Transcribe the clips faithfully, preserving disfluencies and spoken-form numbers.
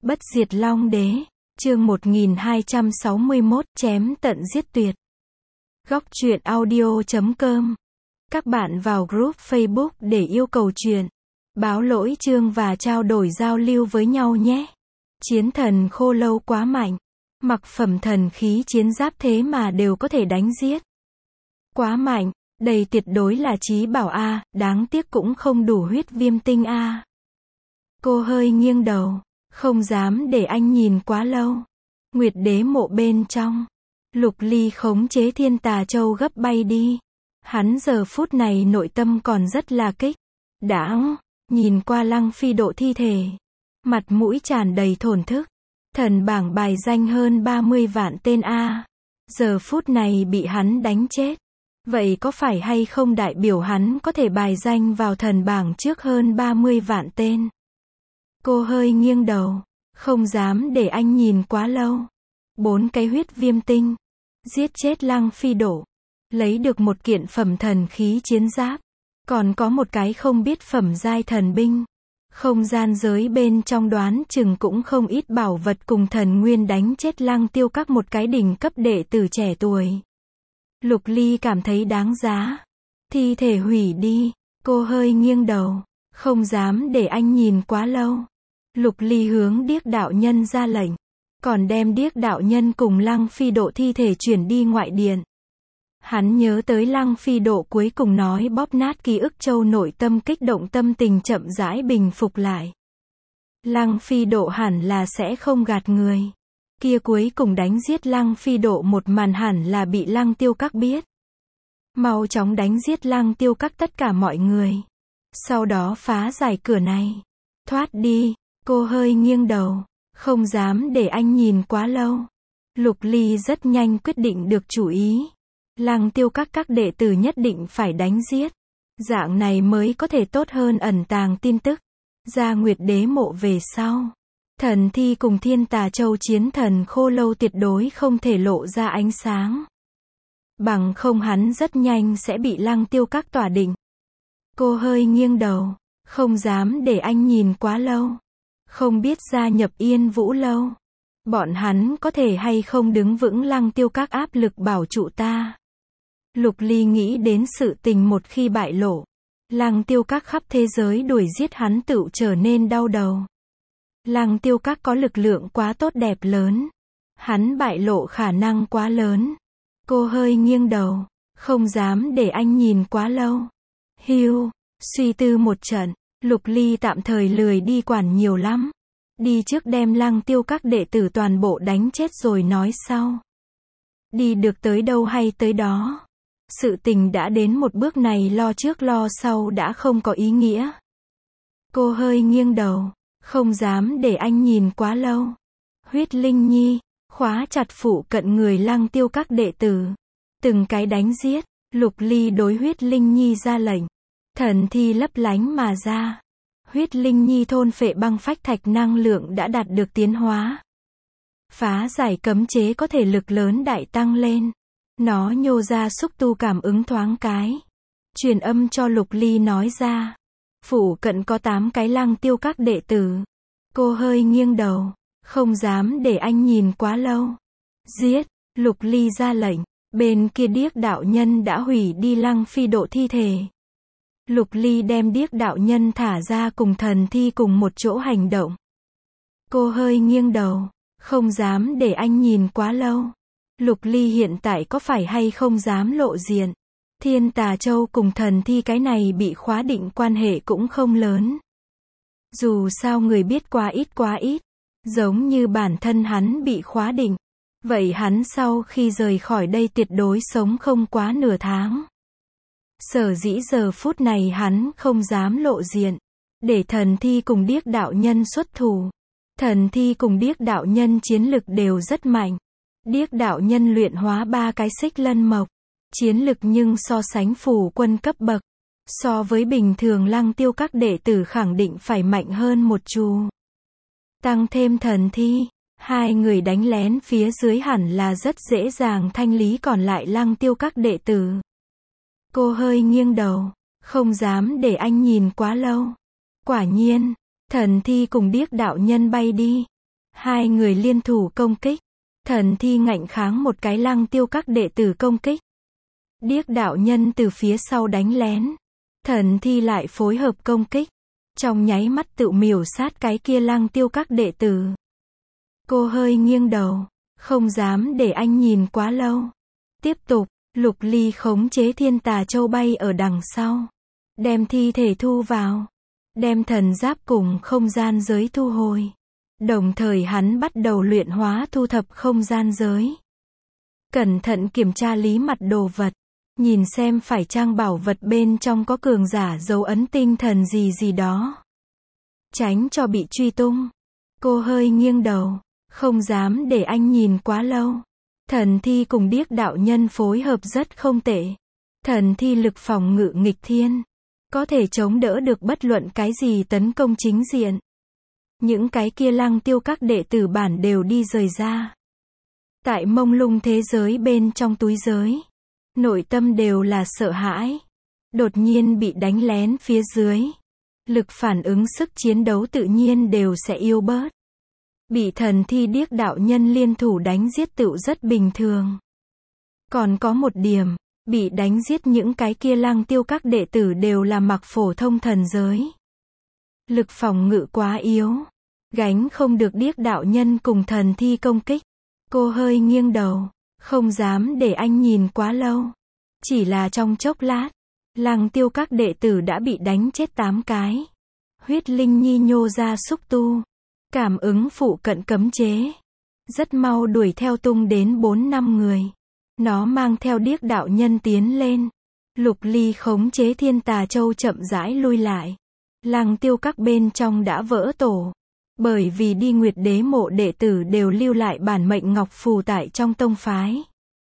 Bất diệt Long Đế, chương một nghìn hai trăm sáu mươi mốt, chém tận giết tuyệt. Góc truyện audio chấm com. Các bạn vào group Facebook để yêu cầu truyện, báo lỗi chương và trao đổi giao lưu với nhau nhé. Chiến thần khô lâu quá mạnh, mặc phẩm thần khí chiến giáp thế mà đều có thể đánh giết. Quá mạnh, đây tuyệt đối là chí bảo a, đáng tiếc cũng không đủ huyết viêm tinh a. Cô hơi nghiêng đầu, không dám để anh nhìn quá lâu. Nguyệt đế mộ bên trong, Lục Ly khống chế Thiên Tà Châu gấp bay đi. Hắn giờ phút này nội tâm còn rất là kích. Đãng, nhìn qua Lăng Phi Độ thi thể, mặt mũi tràn đầy thổn thức. Thần bảng bài danh hơn ba mươi vạn tên a. Giờ phút này bị hắn đánh chết. Vậy có phải hay không đại biểu hắn có thể bài danh vào thần bảng trước hơn ba mươi vạn tên? Cô hơi nghiêng đầu, không dám để anh nhìn quá lâu. Bốn cái huyết viêm tinh, giết chết Lăng Phi Độ, lấy được một kiện phẩm thần khí chiến giáp, còn có một cái không biết phẩm giai thần binh. Không gian giới bên trong đoán chừng cũng không ít bảo vật cùng thần nguyên đánh chết Lăng Tiêu Các một cái đỉnh cấp đệ tử trẻ tuổi. Lục Ly cảm thấy đáng giá. Thi thể hủy đi, cô hơi nghiêng đầu, không dám để anh nhìn quá lâu. Lục Ly hướng Điếc đạo nhân ra lệnh, còn đem Điếc đạo nhân cùng Lăng Phi Độ thi thể chuyển đi ngoại điện. Hắn nhớ tới Lăng Phi Độ cuối cùng nói bóp nát ký ức châu, nội tâm kích động, tâm tình chậm rãi bình phục lại. Lăng Phi Độ hẳn là sẽ không gạt người. Kia cuối cùng đánh giết Lăng Phi Độ một màn hẳn là bị Lăng Tiêu Các biết. Mau chóng đánh giết Lăng Tiêu Các tất cả mọi người. Sau đó phá giải cửa này. Thoát đi. Cô hơi nghiêng đầu, không dám để anh nhìn quá lâu. Lục Ly rất nhanh quyết định được chủ ý. Lăng Tiêu Các các đệ tử nhất định phải đánh giết. Dạng này mới có thể tốt hơn ẩn tàng tin tức. Ra Nguyệt đế mộ về sau, thần thi cùng Thiên Tà Châu chiến thần khô lâu tuyệt đối không thể lộ ra ánh sáng. Bằng không hắn rất nhanh sẽ bị Lăng Tiêu Các tỏa định. Cô hơi nghiêng đầu, không dám để anh nhìn quá lâu. Không biết gia nhập Yên Vũ Lâu, bọn hắn có thể hay không đứng vững Lăng Tiêu Các áp lực bảo trụ ta. Lục Ly nghĩ đến sự tình một khi bại lộ, Lăng Tiêu Các khắp thế giới đuổi giết hắn tựu trở nên đau đầu. Lăng Tiêu Các có lực lượng quá tốt đẹp lớn, hắn bại lộ khả năng quá lớn. Cô hơi nghiêng đầu, không dám để anh nhìn quá lâu. Hiu, suy tư một trận, Lục Ly tạm thời lười đi quản nhiều lắm. Đi trước đem Lăng Tiêu Các đệ tử toàn bộ đánh chết rồi nói sau. Đi được tới đâu hay tới đó. Sự tình đã đến một bước này, lo trước lo sau đã không có ý nghĩa. Cô hơi nghiêng đầu, không dám để anh nhìn quá lâu. Huyết Linh Nhi, khóa chặt phụ cận người Lăng Tiêu Các đệ tử. Từng cái đánh giết. Lục Ly đối Huyết Linh Nhi ra lệnh. Thần thi lấp lánh mà ra. Huyết Linh Nhi thôn phệ băng phách thạch năng lượng đã đạt được tiến hóa. Phá giải cấm chế có thể lực lớn đại tăng lên. Nó nhô ra xúc tu cảm ứng thoáng cái. Truyền âm cho Lục Ly nói ra. Phủ cận có tám cái Lăng Tiêu Các đệ tử. Cô hơi nghiêng đầu, không dám để anh nhìn quá lâu. Giết, Lục Ly ra lệnh. Bên kia Điếc đạo nhân đã hủy đi Lăng Phi Độ thi thể. Lục Ly đem Điếc đạo nhân thả ra cùng thần thi cùng một chỗ hành động. Cô hơi nghiêng đầu, không dám để anh nhìn quá lâu. Lục Ly hiện tại có phải hay không dám lộ diện. Thiên Tà Châu cùng thần thi cái này bị khóa định quan hệ cũng không lớn. Dù sao người biết quá ít quá ít. Giống như bản thân hắn bị khóa định. Vậy hắn sau khi rời khỏi đây tuyệt đối sống không quá nửa tháng. Sở dĩ giờ phút này hắn không dám lộ diện. Để thần thi cùng Điếc đạo nhân xuất thủ. Thần thi cùng Điếc đạo nhân chiến lực đều rất mạnh. Điếc đạo nhân luyện hóa ba cái xích lân mộc. Chiến lực nhưng so sánh phủ quân cấp bậc. So với bình thường Lăng Tiêu Các đệ tử khẳng định phải mạnh hơn một chu. Tăng thêm thần thi, hai người đánh lén phía dưới hẳn là rất dễ dàng thanh lý còn lại Lăng Tiêu Các đệ tử. Cô hơi nghiêng đầu, không dám để anh nhìn quá lâu. Quả nhiên, thần thi cùng Điếc đạo nhân bay đi. Hai người liên thủ công kích. Thần thi ngạnh kháng một cái, Lăng Tiêu các đệ tử công kích. Điếc đạo nhân từ phía sau đánh lén. Thần thi lại phối hợp công kích. Trong nháy mắt tự miểu sát cái kia Lăng Tiêu các đệ tử. Cô hơi nghiêng đầu. Không dám để anh nhìn quá lâu. Tiếp tục, Lục Ly khống chế Thiên Tà Châu bay ở đằng sau. Đem thi thể thu vào. Đem thần giáp cùng không gian giới thu hồi. Đồng thời hắn bắt đầu luyện hóa thu thập không gian giới. Cẩn thận kiểm tra lý mặt đồ vật. Nhìn xem phải chăng bảo vật bên trong có cường giả dấu ấn tinh thần gì gì đó. Tránh cho bị truy tung. Cô hơi nghiêng đầu. Không dám để anh nhìn quá lâu. Thần thi cùng điếc đạo nhân phối hợp rất không tệ. Thần thi lực phòng ngự nghịch thiên. Có thể chống đỡ được bất luận cái gì tấn công chính diện. Những cái kia Lăng Tiêu các đệ tử bản đều đi rời ra. Tại mông lung thế giới bên trong túi giới. Nội tâm đều là sợ hãi. Đột nhiên bị đánh lén phía dưới. Lực phản ứng sức chiến đấu tự nhiên đều sẽ yếu bớt. Bị thần thi điếc đạo nhân liên thủ đánh giết tựu rất bình thường. Còn có một điểm, bị đánh giết những cái kia Lăng Tiêu các đệ tử đều là mặc phổ thông thần giới. Lực phòng ngự quá yếu. Gánh không được điếc đạo nhân cùng thần thi công kích. Cô hơi nghiêng đầu. Không dám để anh nhìn quá lâu. Chỉ là trong chốc lát. Lăng Tiêu các đệ tử đã bị đánh chết tám cái. Huyết Linh Nhi nhô ra xúc tu. Cảm ứng phụ cận cấm chế. Rất mau đuổi theo tung đến bốn năm người. Nó mang theo điếc đạo nhân tiến lên. Lục Ly khống chế Thiên Tà Châu chậm rãi lui lại. Lăng Tiêu các bên trong đã vỡ tổ. Bởi vì đi Nguyệt Đế mộ đệ tử đều lưu lại bản mệnh ngọc phù tại trong tông phái.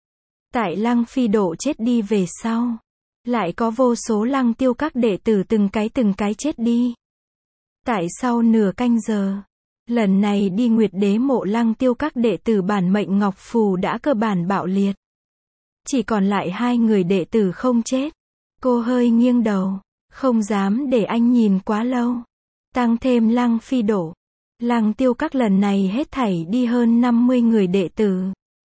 Tại Lăng Phi Độ chết đi về sau. Lại có vô số Lăng Tiêu các đệ tử từng cái từng cái chết đi. Tại sau nửa canh giờ. Lần này đi Nguyệt Đế mộ Lăng Tiêu các đệ tử bản mệnh ngọc phù đã cơ bản bạo liệt. Chỉ còn lại hai người đệ tử không chết. Cô hơi nghiêng đầu. Không dám để anh nhìn quá lâu. Tăng thêm Lăng Phi Độ. Lăng Tiêu các lần này hết thảy đi hơn năm mươi người đệ tử.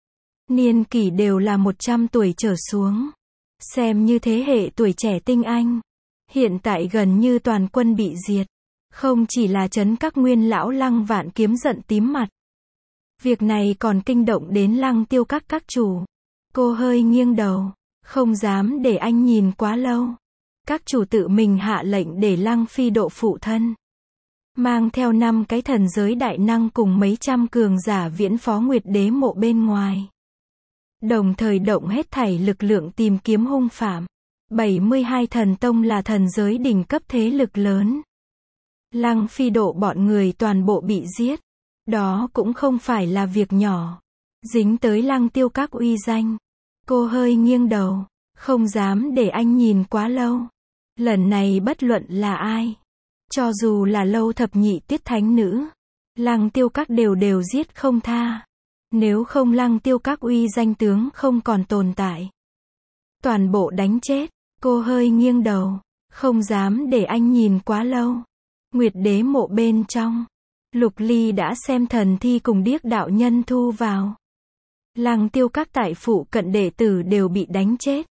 Niên kỷ đều là một trăm tuổi trở xuống. Xem như thế hệ tuổi trẻ tinh anh. Hiện tại gần như toàn quân bị diệt. Không chỉ là trấn các nguyên lão Lăng Vạn Kiếm giận tím mặt. Việc này còn kinh động đến Lăng Tiêu các các chủ. Cô hơi nghiêng đầu. Không dám để anh nhìn quá lâu. Các chủ tự mình hạ lệnh để Lăng Phi Độ phụ thân. Mang theo năm cái thần giới đại năng cùng mấy trăm cường giả viễn phó Nguyệt Đế mộ bên ngoài. Đồng thời động hết thảy lực lượng tìm kiếm hung phạm. bảy mươi hai thần tông là thần giới đỉnh cấp thế lực lớn. Lăng Phi Độ bọn người toàn bộ bị giết. Đó cũng không phải là việc nhỏ. Dính tới Lăng Tiêu các uy danh. Cô hơi nghiêng đầu. Không dám để anh nhìn quá lâu. Lần này bất luận là ai. Cho dù là Lâu Thập Nhị Tiết thánh nữ. Lăng Tiêu các đều đều giết không tha. Nếu không Lăng Tiêu các uy danh tướng không còn tồn tại. Toàn bộ đánh chết. Cô hơi nghiêng đầu. Không dám để anh nhìn quá lâu. Nguyệt Đế mộ bên trong. Lục Ly đã xem thần thi cùng điếc đạo nhân thu vào. Lăng Tiêu các tại phụ cận đệ tử đều bị đánh chết.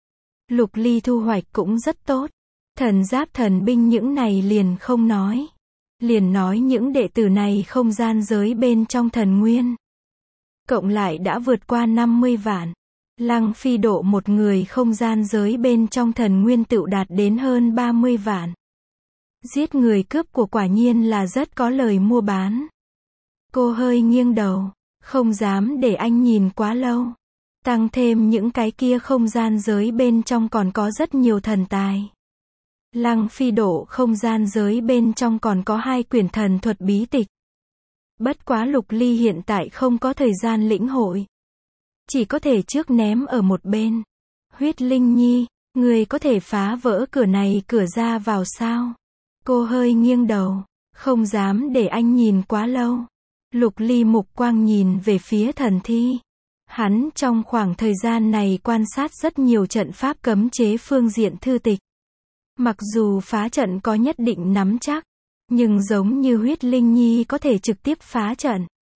Lục Ly thu hoạch cũng rất tốt. Thần giáp thần binh những này liền không nói. Liền nói những đệ tử này không gian giới bên trong thần nguyên. Cộng lại đã vượt qua năm mươi vạn. Lăng Phi Độ một người không gian giới bên trong thần nguyên tựu đạt đến hơn ba mươi vạn. Giết người cướp của quả nhiên là rất có lời mua bán. Cô hơi nghiêng đầu. Không dám để anh nhìn quá lâu. Tăng thêm những cái kia không gian giới bên trong còn có rất nhiều thần tài. Lăng Phi Độ không gian giới bên trong còn có hai quyển thần thuật bí tịch. Bất quá Lục Ly hiện tại không có thời gian lĩnh hội. Chỉ có thể trước ném ở một bên. Huyết Linh Nhi, người có thể phá vỡ cửa này cửa ra vào sao? Cô hơi nghiêng đầu. Không dám để anh nhìn quá lâu. Lục Ly mục quang nhìn về phía thần thi. Hắn trong khoảng thời gian này quan sát rất nhiều trận pháp cấm chế phương diện thư tịch. Mặc dù phá trận có nhất định nắm chắc, nhưng giống như Huyết Linh Nhi có thể trực tiếp phá trận.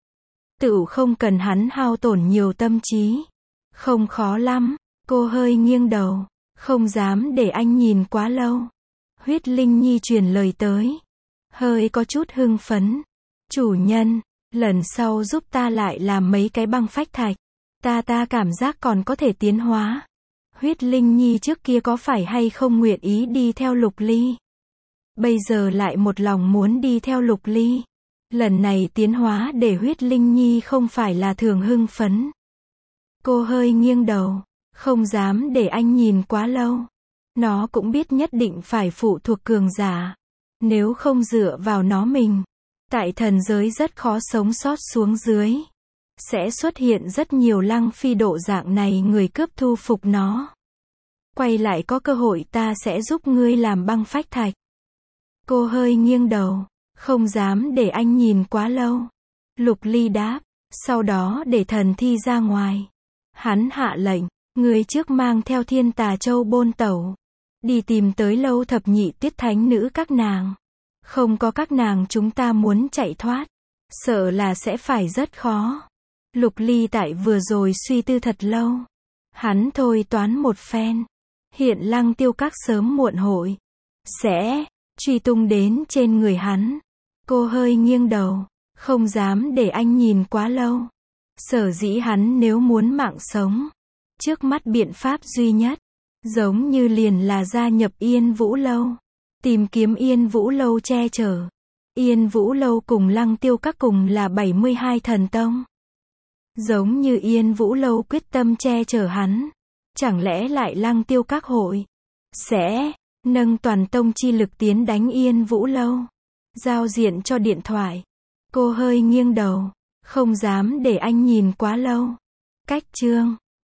Tựu không cần hắn hao tổn nhiều tâm trí. Không khó lắm. Cô hơi nghiêng đầu. Không dám để anh nhìn quá lâu. Huyết Linh Nhi truyền lời tới. Hơi có chút hưng phấn. Chủ nhân, lần sau giúp ta lại làm mấy cái băng phách thạch. Ta ta cảm giác còn có thể tiến hóa. Huyết Linh Nhi trước kia có phải hay không nguyện ý đi theo Lục Ly? Bây giờ lại một lòng muốn đi theo Lục Ly. Lần này tiến hóa để Huyết Linh Nhi không phải là thường hưng phấn. Cô hơi nghiêng đầu. Không dám để anh nhìn quá lâu. Nó cũng biết nhất định phải phụ thuộc cường giả. Nếu không dựa vào nó mình, tại thần giới rất khó sống sót xuống dưới. Sẽ xuất hiện rất nhiều Lăng Phi độ dạng này người cướp thu phục nó. Quay lại có cơ hội ta sẽ giúp ngươi làm băng phách thạch. Cô hơi nghiêng đầu. Không dám để anh nhìn quá lâu. Lục Ly đáp. Sau đó để thần thi ra ngoài. Hắn hạ lệnh. Người trước mang theo Thiên Tà Châu bôn tẩu. Đi tìm tới Lâu Thập Nhị Tiết thánh nữ các nàng. Không có các nàng chúng ta muốn chạy thoát. Sợ là sẽ phải rất khó. Lục Ly tại vừa rồi suy tư thật lâu. Hắn thôi toán một phen. Hiện Lăng Tiêu các sớm muộn hội sẽ truy tung đến trên người hắn. Cô hơi nghiêng đầu. Không dám để anh nhìn quá lâu. Sở dĩ hắn nếu muốn mạng sống. Trước mắt biện pháp duy nhất. Giống như liền là gia nhập Yên Vũ Lâu. Tìm kiếm Yên Vũ Lâu che chở. Yên Vũ Lâu cùng Lăng Tiêu các cùng là bảy mươi hai thần tông. Giống như Yên Vũ Lâu quyết tâm che chở hắn. Chẳng lẽ lại Lăng Tiêu các hội sẽ nâng toàn tông chi lực tiến đánh Yên Vũ Lâu. Giao diện cho điện thoại. Cô hơi nghiêng đầu. Không dám để anh nhìn quá lâu. Cách chương